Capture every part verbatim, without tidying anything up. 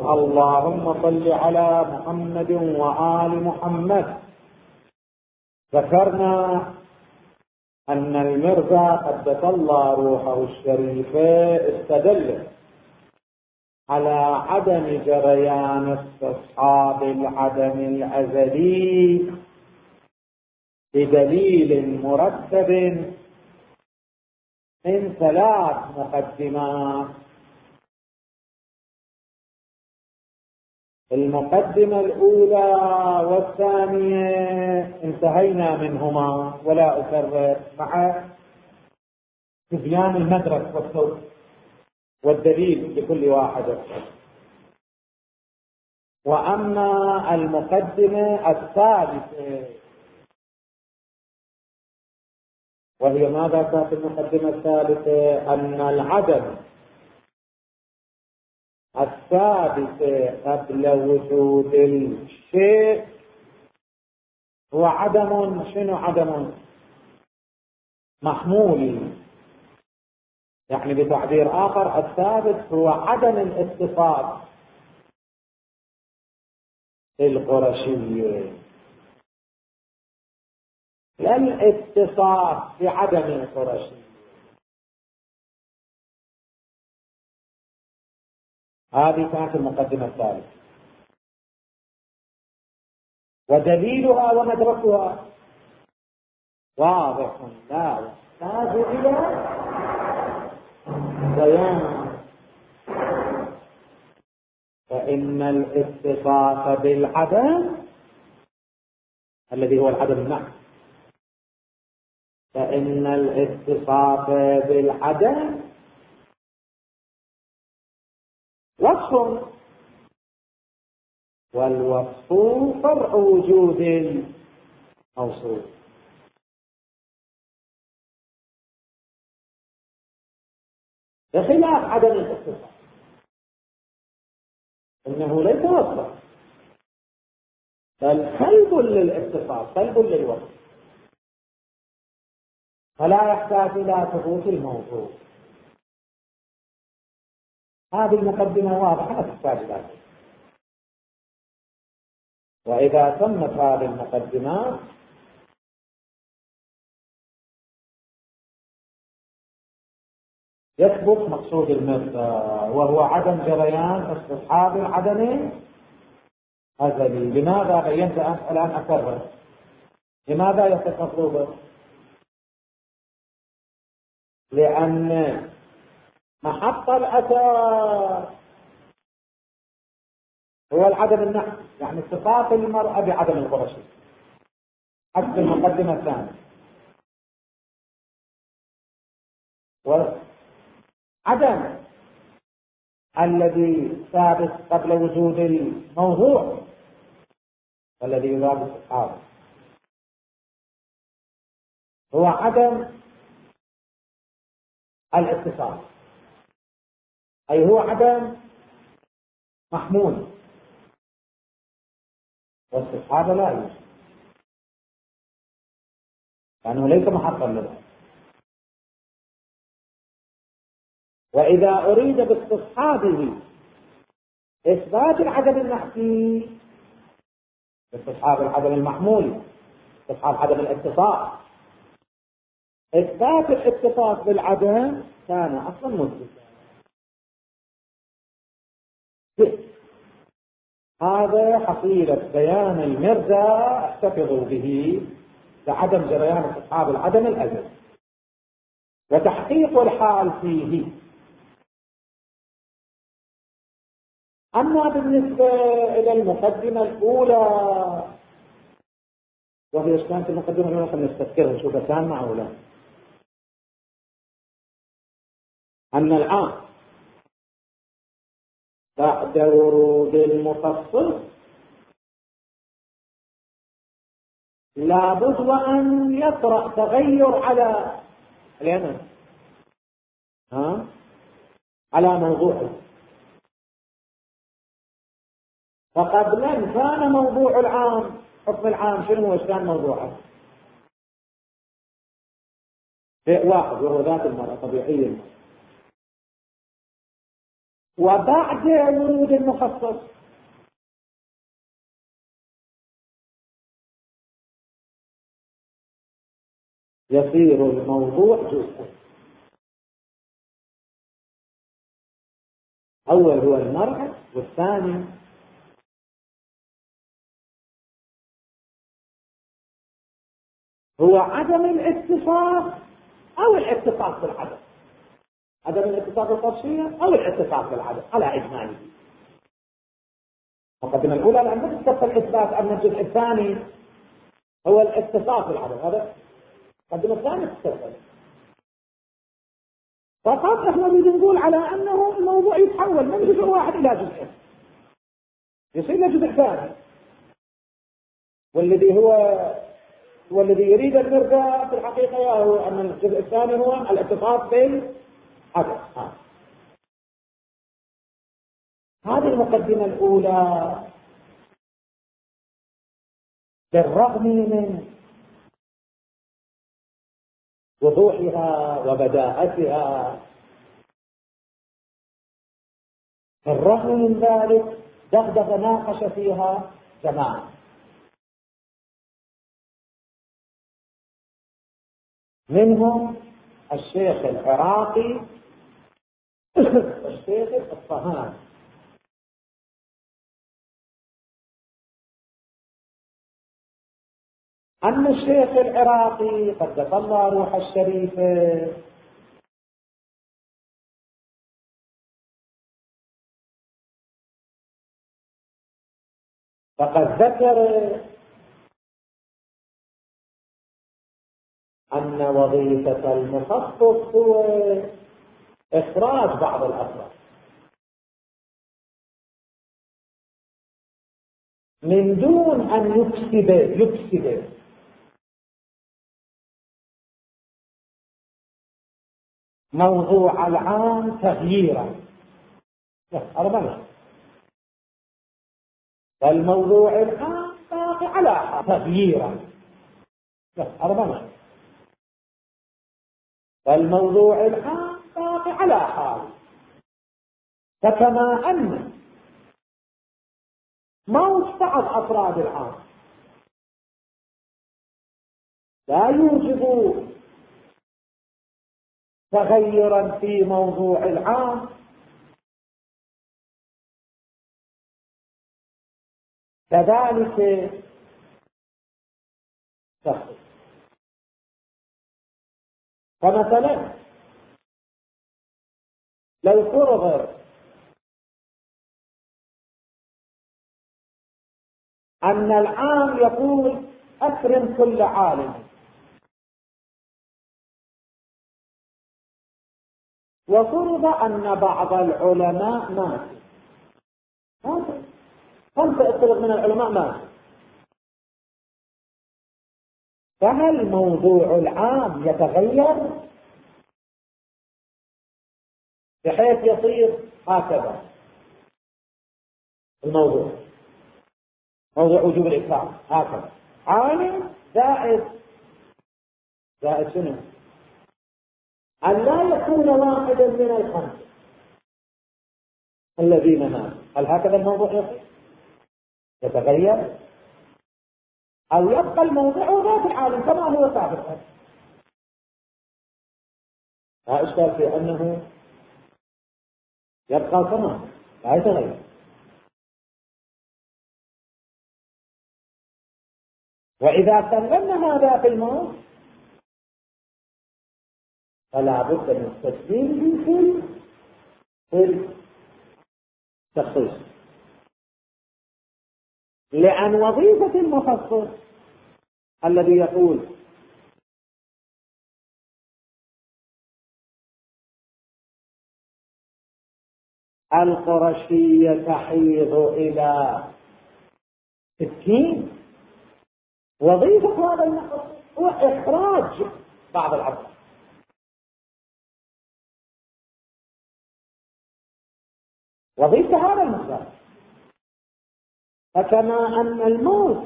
اللهم صل على محمد وآل محمد. ذكرنا أن المرزا قدس الله روحه الشريفة استدل على عدم جريان استصحاب العدم الأزلي بدليل مرتب من ثلاث مقدمات. المقدمة الأولى والثانية انتهينا منهما ولا أكرر مع تبيان المدرك والصوت والدليل لكل واحد. وأما المقدمة الثالثة وهي ماذا كانت المقدمة الثالثة؟ أن العدم الثابت قبل وجود الشيء هو عدم. شنو عدم؟ محمول. يعني بتعبير آخر الثابت هو عدم الاتصال القرشية، لا الاتصال بعدم القرشية. هذه كانت المقدمة الثالثة، ودليلها ومدركها واضح لا يحتاج إلى بيان. فإن الاتصاف بالعدم الذي هو العدم النقص، فإن الاتصاف بالعدم وصف، والوصف فرع وجود الموصوف، بخلاف عدم الاتصاف إنه ليس وصفا بل سلب للاتصاف، سلب للوصف، فلا يحتاج إلى ثبوت الموضوع. هذه المقدمة واضحة لا تحتاج إلى ذلك. وإذا تمت هذه المقدمات يثبت مقصود المرزا وهو عدم جريان استصحاب العدم الأزلي. لماذا بينت الآن أكرر؟ لماذا يصح مطلوبه؟ لأن محط الأثر هو العدم النحو، يعني اتصاف المرأة بعدم القرشي حسب المقدمة الثانية. وعدم الذي ثابت قبل وجود الموضوع والذي يراد استصحابه هو عدم الاتصال، أي هو عدم محمول، واستصحابه لا يوجد لأنه ليس محطا له. وإذا أريد باستصحابه إثبات العدم النحسي، استصحاب العدم المحمول، استصحاب عدم الاتصال، إثبات الاتصال بالعدم كان أصلا مثبتا. هذا حصيلة بيان المرزا احتفظوا به لعدم جريان استصحاب العدم الأزلي وتحقيق الحال فيه. أما بالنسبة إلى المقدمة الأولى وهي إيش كانت المقدمة الأولى؟ خلينا نستذكرها نشوف كان معه ولا. أن العام بعد ورود المخصص لابد وأن يطرأ تغير على اليمن ها على موضوعه. فقبلا كان موضوع العام، حكم العام شنو هو؟ كان موضوعه شيء واحد وهو ذات المرأة طبيعيا. وبعد ورود المخصص يصير الموضوع جزءا. أول هو المرء، والثاني هو عدم الاتصاف أو الاتصاف بالعدم، عدم الاتصاف بالتفصيل أو الاتصاف بالعدم على إجماله. المقدمة الأولى لأن تستطيع الإثبات أن الجزء الثاني هو الاتصاف بالعدم، هذا المقدمة الثانية تستطيع. فقط احنا بنقول على أنه الموضوع يتحول من جزء واحد إلى جزء، يصير له جزء ثاني، والذي هو والذي يريد المرجع في الحقيقة هو أن الجزء الثاني هو الاتصاف بالعدم. هذه المقدمة الأولى بالرغم من وضوحها وبداءتها، بالرغم من ذلك دغدغ ناقش فيها جماعة منهم الشيخ العراقي والشيخ الأصفهاني. أما الشيخ العراقي قدس الله روح الشريفة فقد ذكر أن وظيفة المخصص هو إخراج بعض الأفراد من دون أن يكسب يكسب موضوع العام تغييرا. أربعة فالموضوع العام باقي على تغييرا. أربعة فالموضوع العام باقي على حال. فكما أن موت بعض أفراد العام لا يوجب تغيرا في موضوع العام، كذلك تخصص. فمثلا لو فرض أن العام يقول أكرم كل عالم، وفرض أن بعض العلماء ماتوا، خمسة افرض من العلماء ماتوا، فهل موضوع العام يتغير بحيث يصير هكذا الموضوع، موضوع وجوب الإكرام هكذا عالم زائد زائد شنو؟ أن لا يكون واحدا من الخمسة الذين ماتوا، هل هكذا الموضوع يصير؟ يتغير أو يبقى الموضوع ذات العالم كما هو سابقا؟ لا إشكال في أنه يبقى كما لا يتغير. وإذا سلمنا هذا في الموت فلا بد من تسليمه في التخصيص، لأن وظيفة المخصص الذي يقول القرشية تحيض إلى ستين، وظيفة هذا المخصص هو إخراج بعض العبد، وظيفة هذا المخصص. فكما أن الموت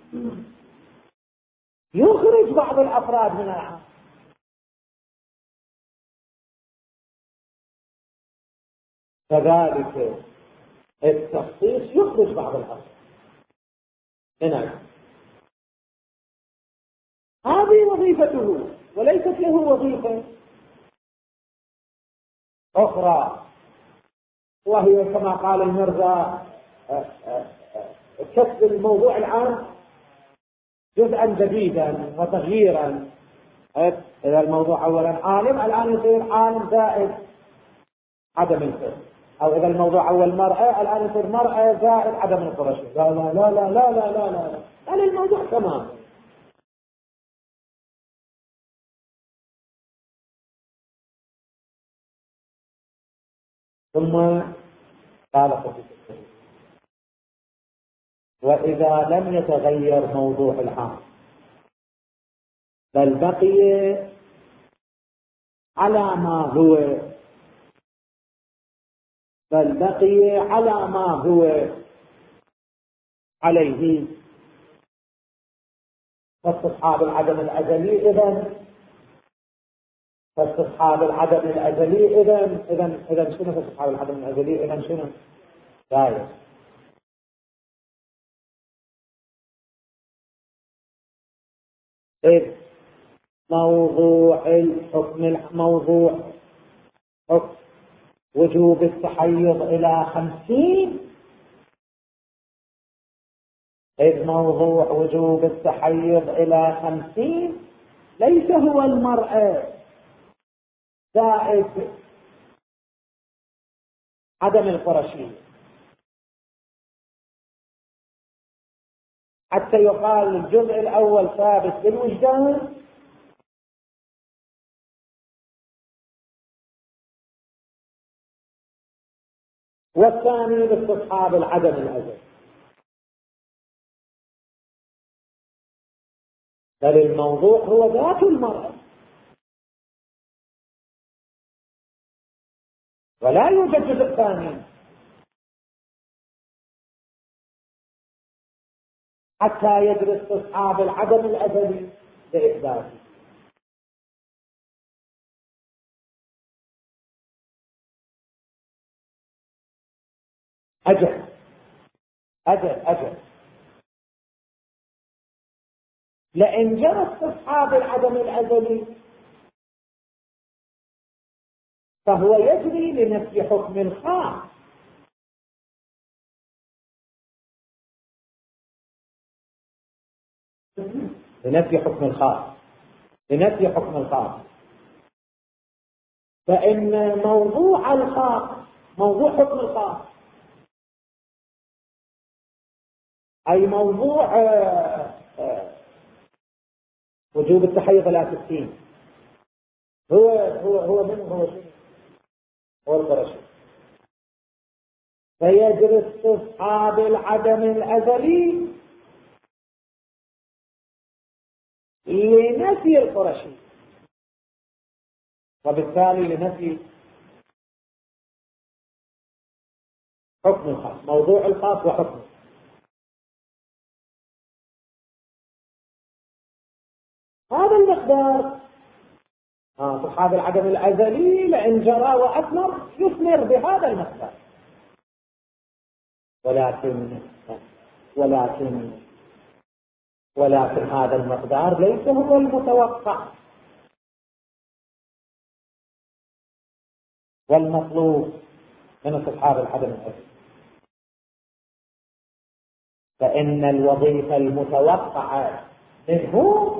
يخرج بعض الأفراد من العام، كذلك التخصيص يخرج بعض الأصل. هنا هذه وظيفته، وليست له وظيفة أخرى، وهي كما قال المرزا كسب الموضوع العام جزءا جديدا وتغييرا. إذا الموضوع أولا عالم، الآن يصير عالم زائد عدم الفهم، أو إذا الموضوع أول مرأة، الآن يصير مرأة زائد عدم القرشي. لا لا لا لا لا لا لا لا لا لا الموضوع تمام. ثم قال قصيدة: وإذا لم يتغير موضوع العام بل بقي على ما هو بل بقي على ما هو عليه فاستصحاب العدم الأزلي إذن فاستصحاب العدم الأزلي إذن إذن إذن شنو فاستصحاب العدم الأزلي إذن شنو؟ داير إذ موضوع الحكم موضوع حكم وجوب التحيض إلى خمسين إذ موضوع وجوب التحيض إلى خمسين ليس هو المرأة زائد عدم القرشية، حتى يقال الجزء الأول ثابت بالوجدان والثاني باستصحاب العدم الأزلي. بل الموضوع هو ذات المرأة، ولا يوجد جزء ثاني حتى يجري استصحاب العدم الأزلي لإثباته. أجل أجل أجل لأن جرى استصحاب العدم الأزلي فهو يجري لنفي حكم خاص، لنفي حكم الخاص لنفي حكم الخاص فإن موضوع الخاص موضوع حكم الخاص أي موضوع آآ آآ وجوب التحيض إلى ستين هو هو هو من هو شنو؟ هو القرشي. فيجري استصحاب العدم الأزلي لنفي القرشي، وبالتالي لنفي حكم الخاص، موضوع الخاص وحكمه. هذا المقدار استصحاب العدم الأزلي لأن جرى وأثمر يثمر بهذا المقدار، ولكن ولكن ولكن هذا المقدار ليس هو المتوقع والمطلوب من استصحاب العدم الأزلي، فإن الوظيفة المتوقعة منه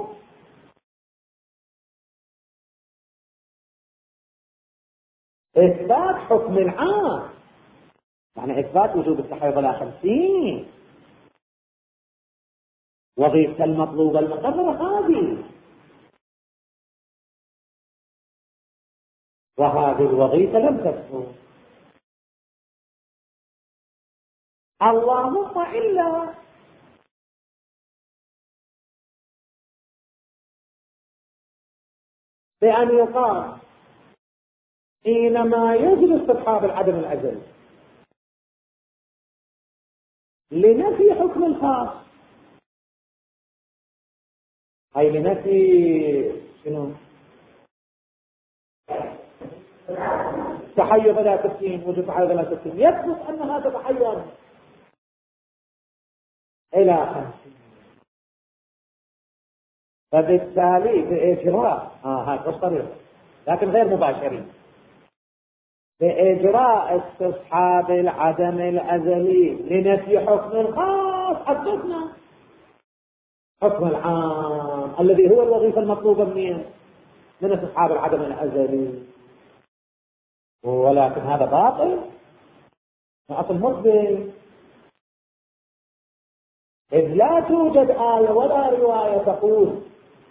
إثبات حكم العام، يعني إثبات وجوب التحيض إلى خمسين. وظيفة المطلوبة المقررة هذه، وهذه الوظيفة لم تكن اللهم إلا بأن يقال حينما يجري استصحاب العدم الأزلي لنفي حكم الخاص أي لنفي شنو؟ تحيز إلى ستين وجود تحيز إلى ستين يثبت أنها تتحيز إلى خمسين. فبالتالي بإجراء آه هذا الطريقة لكن غير مباشرين بإجراء استصحاب العدم الأزلي لنفي حكم الخاص حدثنا حكم العام الذي هو الوظيفة المطلوبة منين؟ من استصحاب العدم الأزلي. ولكن هذا باطل أصل مثبت، إذ لا توجد آية ولا رواية تقول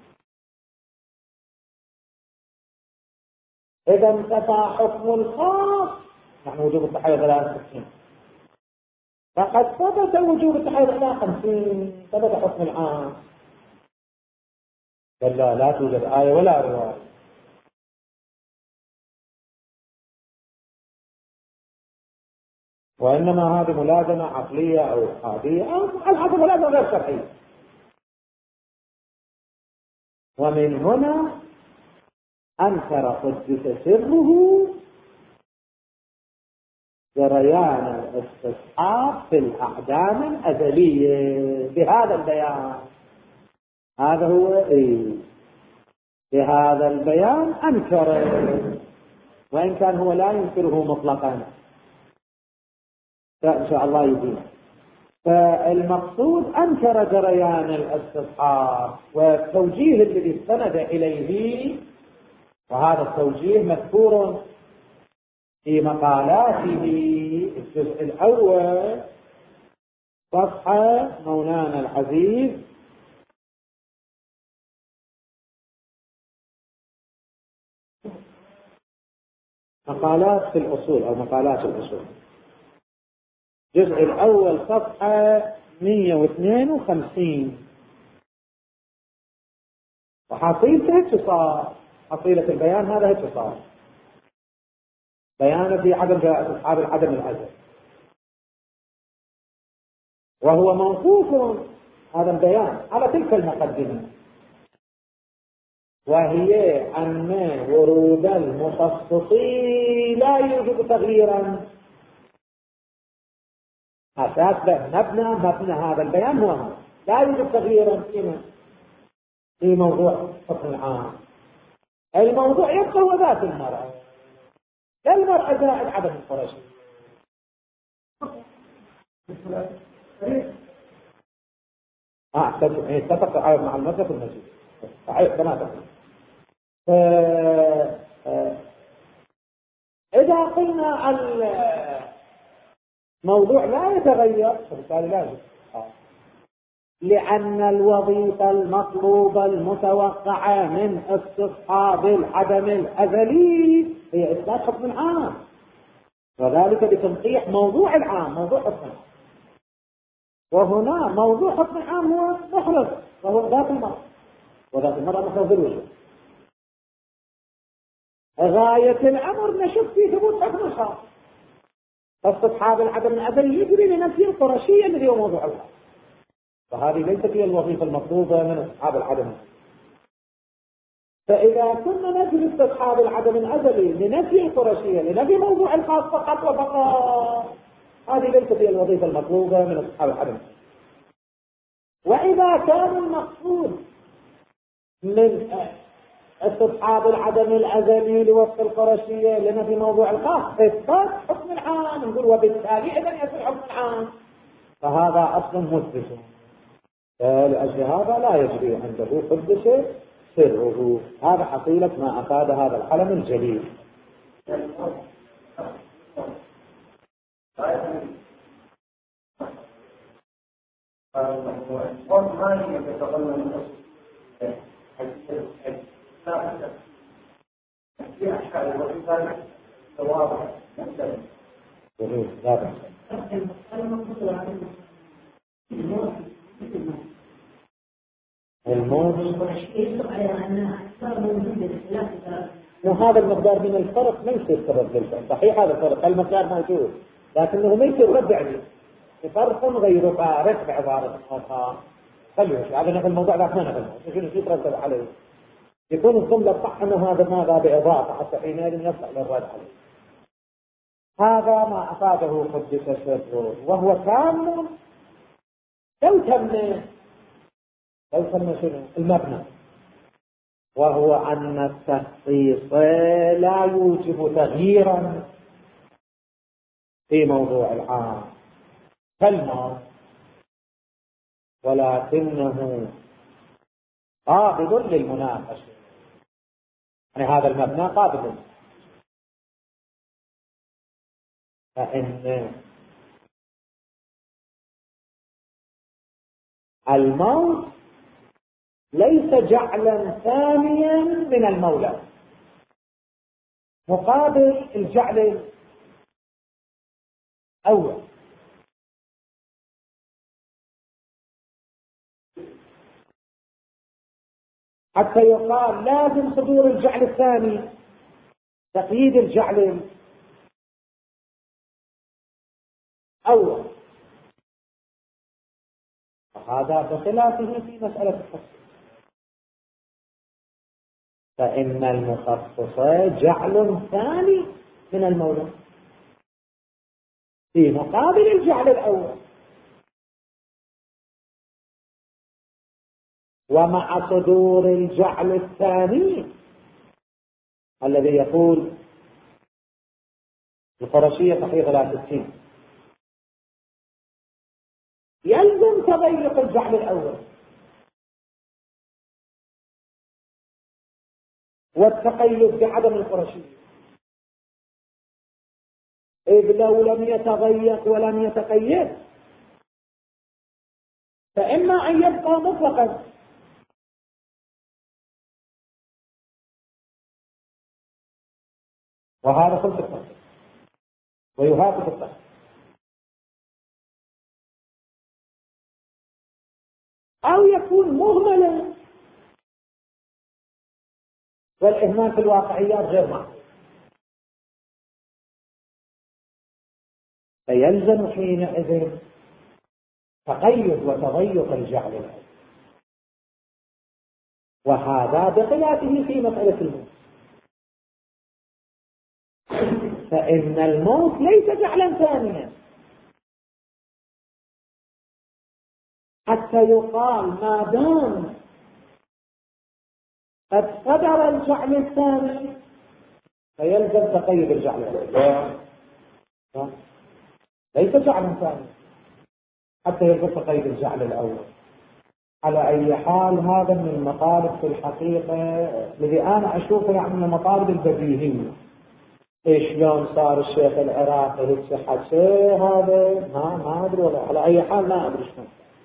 إذا انتفى حكم الخاص نحن وجوب التحيز إلى ستين، فقد ثبت وجوب التحيز إلى خمسين، ثبت حكم العام. لا لا توجد آية ولا رواية. وإنما هذه ملازمة عقلية أو عادية أو الحسب ملازمة غير شرعية. ومن هنا أنكر قدس سره جريان الاستصحاب في الأعدام الأزلية بهذا البيان. هذا هو إيه؟ بهذا البيان أنكر، وإن كان هو لا ينكره مطلقا فإن شاء الله يبين. فالمقصود أنكر جريان الاستصحاب والتوجيه الذي استند إليه، وهذا التوجيه مذكور في مقالاته الجزء الأول صفحة مولانا العزيز مقالات في الأصول أو مقالات الأصول الجزء الأول صفحة مئة واثنين وخمسين. وحصيلته اتصال، حصيلة البيان هذا اتصال بيان في عدم استصحاب العدم الأزل، وهو موقوف هذا البيان على تلك المقدمة، وهي أن ورود المخصص لا يوجد تغييرا. أساس مبنى مبنى هذا البيان هو لا يوجد تغييرا فيما في موضوع حكم العام. الموضوع يبقى هو ذات المرأة، لا المرأة زائد عدم القرشي. اه اتفق مع المذهب المجيد صحيح بناتك. إذا قلنا الموضوع لا يتغير فبالتالي لازم، لأن الوظيفة المطلوبة المتوقعة من استصحاب العدم الأزلي هي إثبات حكم العام، وذلك بتنقيح موضوع العام موضوع حكم العام. وهنا موضوع حكم العام هو محرز وهو ذات المرأة، وذات المرأة محرز الوجود. غاية الأمر نشوف في ثبوت حكم الخاص، استصحاب العدم الأزلي يجري لنفي القرشية الذي هو موضوع الخاص، فهذه ليست هي الوظيفة المطلوبة من استصحاب العدم. فإذا كنا نجري استصحاب العدم الأزلي لنفي القرشية لنفي موضوع الخاص فقط وفقط، هذه ليست هي الوظيفة المطلوبة من استصحاب العدم. وإذا كان المقصود من استصحاب العدم الأزلي لوصف القرشية لنفي موضوع الخاص إثبات حكم العام، نقول وبالتالي إذا يصير حكم العام، فهذا أصل مثبت. لأجل هذا لا يجري عنده قدس سره. هذا حصيلة ما أفاد هذا الحلم الجليل. الموت وهذا المقدار من الفرق ما يصير سبب للفرق. صحيح هذا الفرق المقدار موجود لكنه ما يصير رد عليه، فرق غير فارق بعبارة أخرى. خليه هذا في الموضوع لا احنا نفهم شنو يترتب عليه، يكون الجملة صح أن هذا ماذا بإضافة حتى حينئذ يصح للرد عليه. هذا ما أفاده قدس سره وهو تام. لو تم لو تم شنو المبنى، وهو أن التخصيص لا يوجب تغييرا في موضوع العام كالماء، ولكنه قابل للمناقشة. يعني هذا المبنى قابل، فإن الموت ليس جعلا ثانيا من المولى مقابل الجعل الأول. حتى يقال لازم صدور الجعل الثاني، تقييد الجعل الأول، وهذا بخلافه في مسألة التخصيص، فإن المخصص جعل ثاني من المولى في مقابل الجعل الأول. ومع صدور الجعل الثاني الذي يقول القرشية صحيح ثلاثة وستين يلزم تضيق الجعل الأول والتقيد بعدم القرشية، إذ لو لم يتضيق ولم يتقيد فإما أن يبقى مطلقا، وهذا خلف التخصيص ويهاجم التخصيص، أو يكون مهملا، والإهمال في الواقعيات غير معقول، فيلزم حينئذ تقيد وتضيق الجعل الأول، وهذا بخلافه في مسألة الموت، فإن الموت ليس جعلا ثانيا حتى يقال ما دام قد صدر الجعل الثاني فيلزم تقيد الجعل الأول، ليس جعلا ثانيا حتى يلزم تقيد الجعل الأول. على أي حال هذا من المطالب في الحقيقة الذي أنا أشوفه يعني من المطالب البديهية. إيش لون صار الشيخ العراقي للصحة شيء هذا ما ما أدري، ولا على أي حال ما أدري شنو.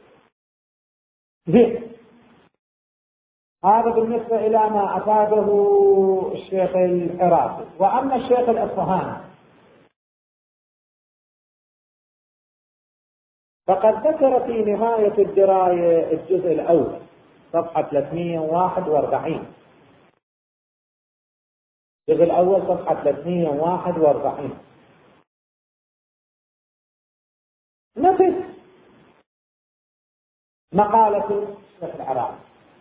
زين، هذا بالنسبة إلى ما أفاده الشيخ العراقي. وأما الشيخ الأصفهاني فقد ذكر في نهاية الدراية الجزء الأول صفحة ثلاثمئة وواحد وأربعين، الجزء الأول صفحة ثلاثمئة وواحد وأربعين، نفس مقالة الشيخ العراقي،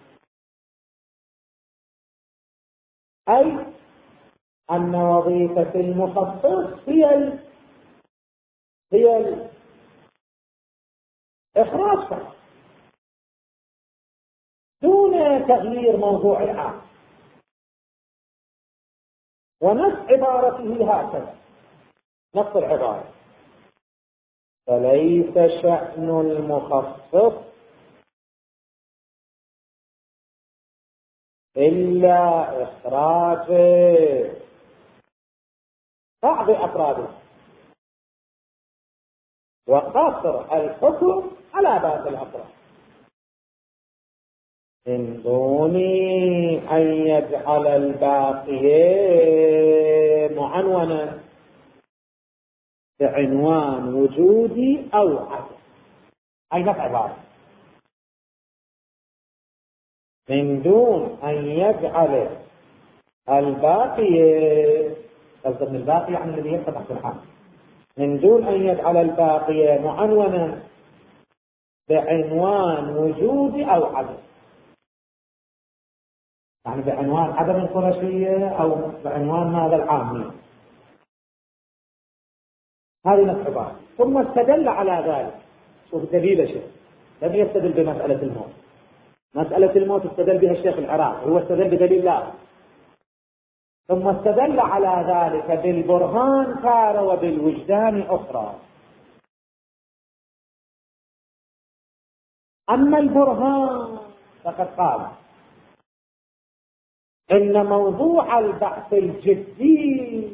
أي أن وظيفة المخصص هي ال... هي الإخراج فقط دون تغيير موضوع العام. ونص عبارته هكذا، نص العبارة: فليس شأن المخصص إلا إخراج بعض أفراده وقصر الحكم على باقي الأفراد من دون أن يجعل الباقي معنونا بعنوان وجودي أو عدم. أي نفع عبارة من دون أن يجعل الباقي، قصد من الباقي يعني الذي يبقى تحت الحال، من دون أن يجعل الباقي معنونا بعنوان وجودي أو عدم، يعني بعنوان عدم القرشية أو بعنوان هذا العامية. هذه العبارة. ثم استدل على ذلك. شوف الدليل شيء، لم يستدل بمسألة الموت. مسألة الموت استدل بها الشيخ العراقي، هو استدل بدليل لا. ثم استدل على ذلك بالبرهان تارة وبالوجدان أخرى. أما البرهان فقد قال إن موضوع البحث الجدي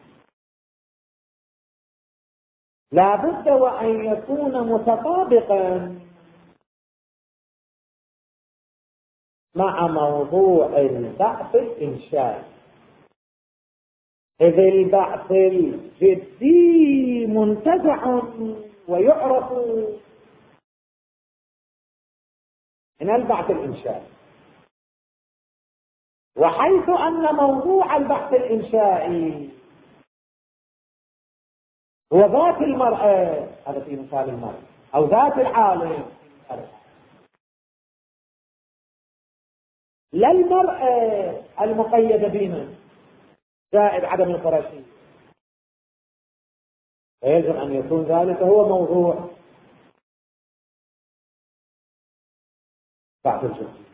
لا بد وأن يكون متطابقا مع موضوع البحث الإنشائي، إذ البحث الجدي منتزع ويعرف من البحث الإنشائي، وحيث أن موضوع البحث الإنشائي هو ذات المرأة، هذا في مثال المرأة، أو ذات العالم، لا المرأة المقيدة بنا زائد عدم القرشية، فيجب أن يكون ذلك هو موضوع بعض الجزء.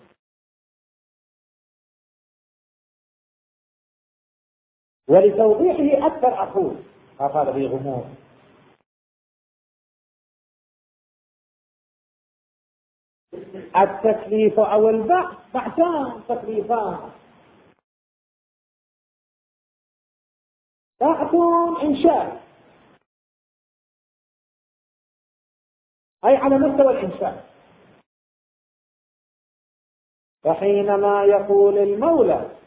ولتوضيحه أكثر أقول هذا به غموض. التكليف أو البحث بحثان تكليفان، بحث إنشاء أي على مستوى الإنشاء. فحينما يقول المولى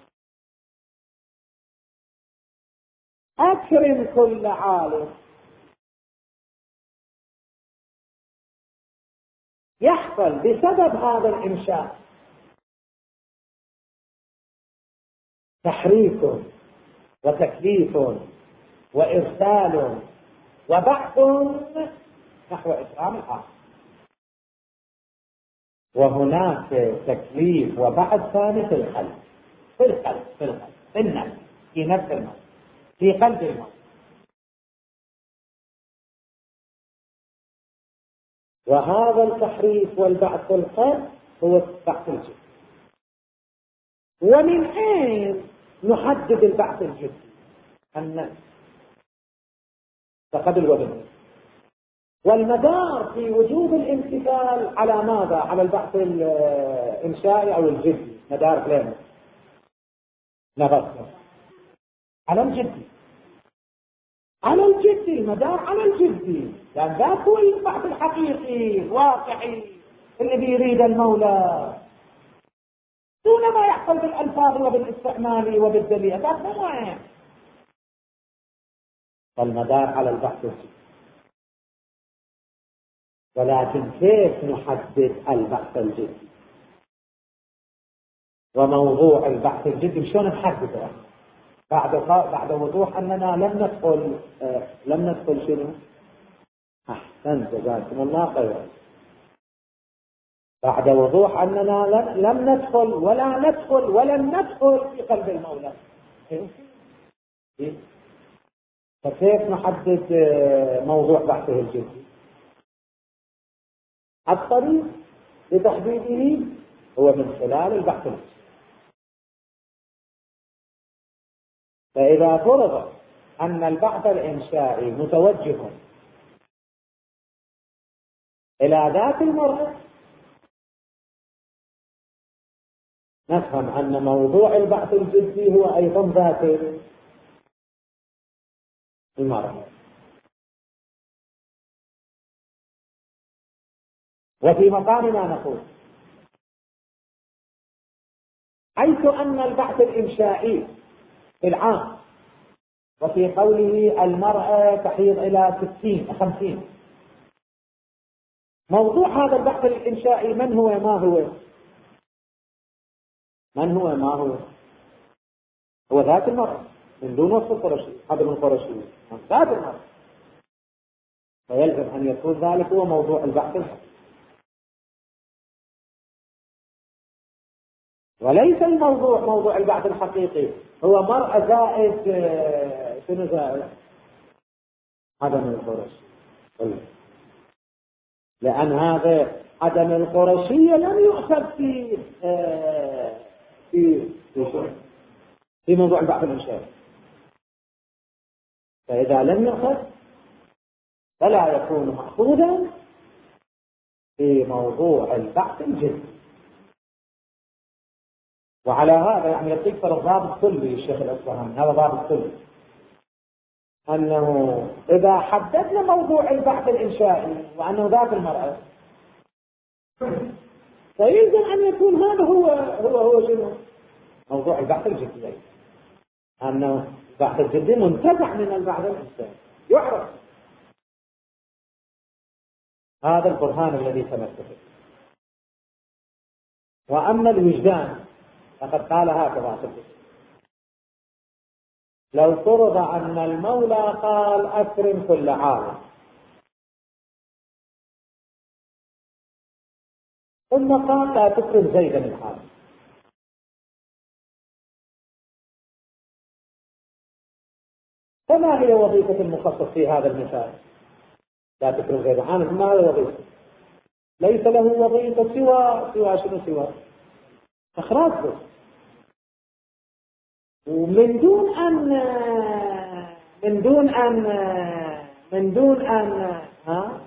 أكرم كل عالم، يحصل بسبب هذا الإنشاء تحريك وتكليف وإرسال وبحث نحو إكرام الآخر. وهناك تكليف وبحث ثاني في القلب، في القلب في القلب في النفس، في نفس الموت، في قلب الموت. وهذا التحريف والبعث في القلب هو البحث الجدي. ومن أين نحدد البحث الجدي؟ النفس فقد الوزن. والمدار في وجوب الامتثال على ماذا؟ على البحث الإنشائي أو الجدي. مدار كلامه نبصر على الجدي، على الجدي، المدار على الجدي، لأن ذاك هو البحث الحقيقي الواقعي اللي بيريد المولى دون ما يحصل بالألفاظ وبالاستعمال وبالدليل. ذاك مو مهم. فالمدار على البحث الجدي. ولكن كيف نحدد البحث الجدي وموضوع البحث الجدي؟ شلون نحدده بعد بعد وضوح اننا لم ندخل آه لم ندخل شنو؟ احسنت جزاكم الله خيرا. بعد وضوح اننا لم ندخل ولا ندخل ولن ندخل في قلب المولى، فكيف نحدد آه موضوع بحثه الجدي؟ الطريق لتحديده هو من خلال البحث الجدي. فإذا فرض أن البحث الإنشائي متوجه إلى ذات المرأة، نفهم أن موضوع البحث الجدي هو أيضا ذات المرأة. وفي مقامنا نقول حيث أن البحث الإنشائي في العام، وفي قوله المرأة تحيض إلى ستين خمسين، موضوع هذا البحث الإنشائي من هو ما هو من هو ما هو هو ذات المرأة من دون وصف القرشي، هذا من القرشي ذات المرأة. فيلزم أن يكون ذلك هو موضوع البحث الحقيقي، وليس الموضوع موضوع البحث الحقيقي هو مرأة زائد شنو زائد عدم القرشية، لأن هذا عدم القرشية لم يؤخذ في آه في في, في موضوع البحث الإنشائي، فإذا لم يؤخذ فلا يكون مأخوذا في موضوع البحث الجدي. وعلى هذا يعني يذكر الضابط كلي الشيخ الأصفهاني، هذا ضابط كلي، أنه إذا حددنا موضوع البحث الإنشائي وأنه ذات المرأة، فيلزم أن يكون هذا هو هو هو شنو؟ موضوع البحث الجدي، أنه البحث الجدي منتزع من البحث الإنشائي يعرف. هذا البرهان الذي تمسك. وأما الوجدان فقد قال هكذا في الكتاب: لو فرض أن المولى قال أكرم كل عالم، ثم قال لا تكرم زيدا العالم، فما هي وظيفة المخصص في هذا المثال؟ لا تكرم زيدا العالم، ما هي وظيفة؟ ليس له وظيفة سوى سوى شنو سوى إخراج بس، ومن دون أن من دون أن من دون أن ها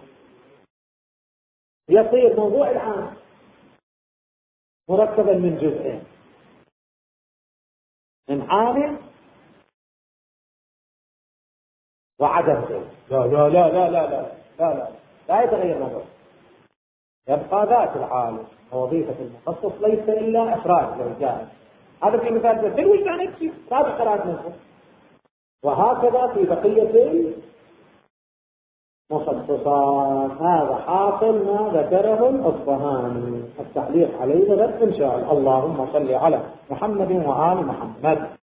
يصير موضوع العام مركبا من جزئين، من عامل وعدم زيد. لا لا لا لا لا لا لا لا لا يتغير موضوع، يبقى ذات العالم. ووظيفة المخصص ليس إلا إخراج لو جاء هذا في مثال في الوجدان يكفي هذا قراءة منه. وهكذا في بقية المخصصات. هذا حاصل ما ذكره الأصفهاني. التعليق عليه غد إن شاء الله. اللهم صل على محمد وآل محمد.